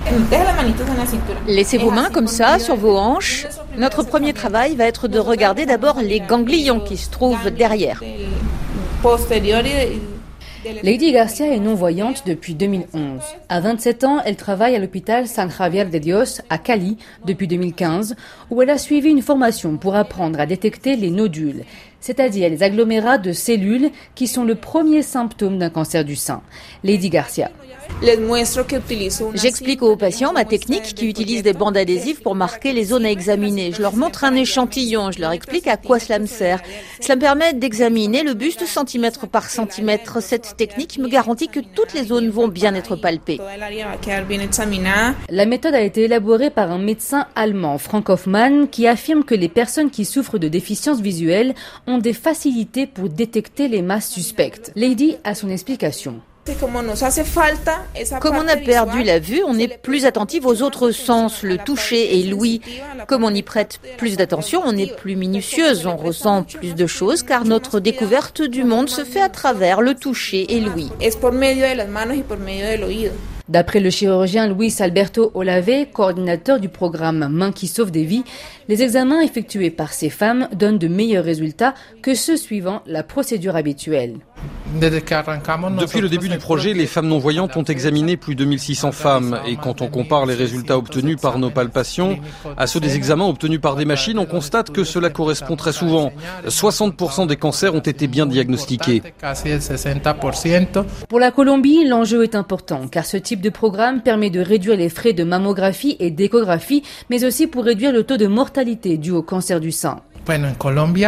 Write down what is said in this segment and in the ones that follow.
Laissez vos mains comme ça sur vos hanches. Notre premier travail va être de regarder d'abord les ganglions qui se trouvent derrière. Lady Garcia est non-voyante depuis 2011. À 27 ans, elle travaille à l'hôpital San Javier de Dios à Cali depuis 2015, où elle a suivi une formation pour apprendre à détecter les nodules, c'est-à-dire les agglomérats de cellules qui sont le premier symptôme d'un cancer du sein. Lady Garcia. J'explique aux patients ma technique qui utilise des bandes adhésives pour marquer les zones à examiner. Je leur montre un échantillon, je leur explique à quoi cela me sert. Cela me permet d'examiner le buste centimètre par centimètre. Cette technique me garantit que toutes les zones vont bien être palpées. La méthode a été élaborée par un médecin allemand, Frank Hoffmann, qui affirme que les personnes qui souffrent de déficience visuelle ont des facilités pour détecter les masses suspectes. Lady a son explication. Comme on a perdu la vue, on est plus attentif aux autres sens, le toucher et l'ouïe. Comme on y prête plus d'attention, on est plus minutieuse, on ressent plus de choses car notre découverte du monde se fait à travers le toucher et l'ouïe. D'après le chirurgien Luis Alberto Olave, coordinateur du programme Mains qui sauvent des vies, les examens effectués par ces femmes donnent de meilleurs résultats que ceux suivant la procédure habituelle. Depuis le début du projet, les femmes non-voyantes ont examiné plus de 1600 femmes et quand on compare les résultats obtenus par nos palpations à ceux des examens obtenus par des machines, on constate que cela correspond très souvent. 60% des cancers ont été bien diagnostiqués. Pour la Colombie, l'enjeu est important car ce type de programme permet de réduire les frais de mammographie et d'échographie, mais aussi pour réduire le taux de mortalité dû au cancer du sein. En Colombie,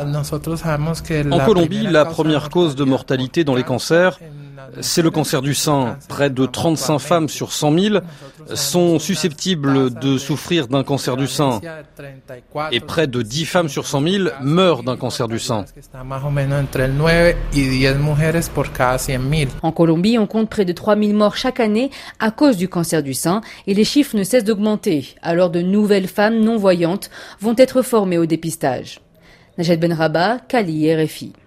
la première cause de mortalité dans les cancers, c'est le cancer du sein. Près de 35 femmes sur 100 000 sont susceptibles de souffrir d'un cancer du sein. Et près de 10 femmes sur 100 000 meurent d'un cancer du sein. En Colombie, on compte près de 3 000 morts chaque année à cause du cancer du sein et les chiffres ne cessent d'augmenter. Alors de nouvelles femmes non-voyantes vont être formées au dépistage. Najed Benraba, Cali, RFI.